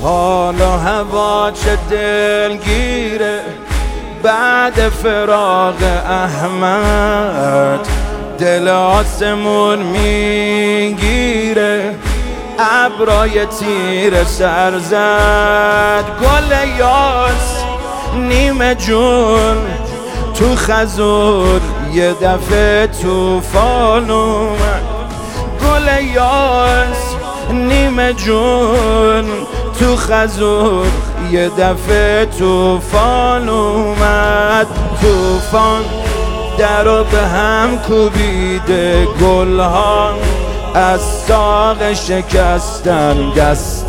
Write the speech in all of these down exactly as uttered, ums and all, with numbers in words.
حالا هوا چه دلگیره بعد فراق احمد، دل آسمون میگیره ابرای تیر سر زد. گل یاس نیمه جون تو خزور یه دفعه توفان اومد. گل یاس نیمه جون تو خزور یه دفعه توفان اومد. توفان درو به هم کوبیده، گلها از ساق شکستن، دست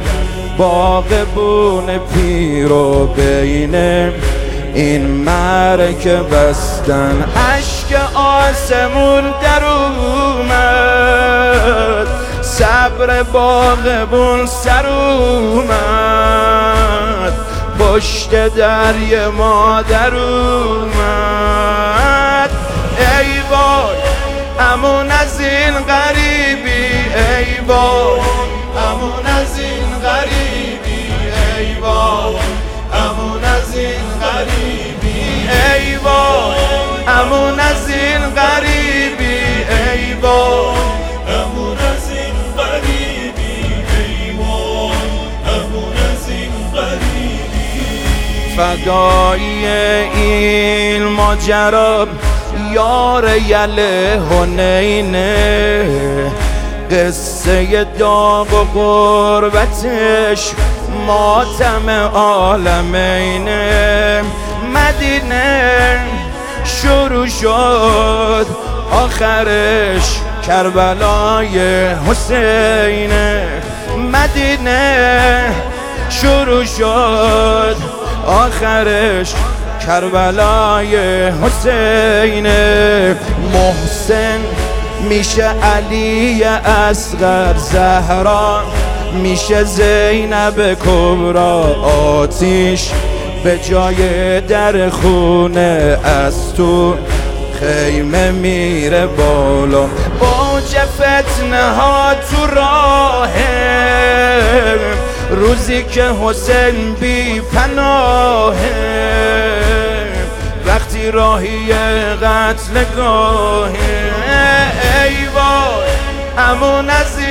باغبون پیرو بین این معرکه بستن. اشک آسمون در اومد، صبر باغبون سر اومد، پشت دری ما در اومد. ای وای امون از این غریبی، ای وای امون از این غریبی، ای وای امون از این غریبی، ای وای امون از این غریبی، ای وای امون از این غریبی، ای وای امون از این غریبی. فدایی این ماجرا یار یله حنینه، قصه داغ و غربتش ماتم عالمینه. مدینه شروع شد آخرش کربلای حسینه. مدینه شروع شد آخرش کربلای حسینه. محسن میشه علی اصغر، زهرا میشه زینب کبرا. آتیش به جای در خونه از تو خیمه میره بالا. اوج فتنه ها تو راهه، روزی که حسین بی پناهه، وقتی راهی قتل گاهه. ای وای امون از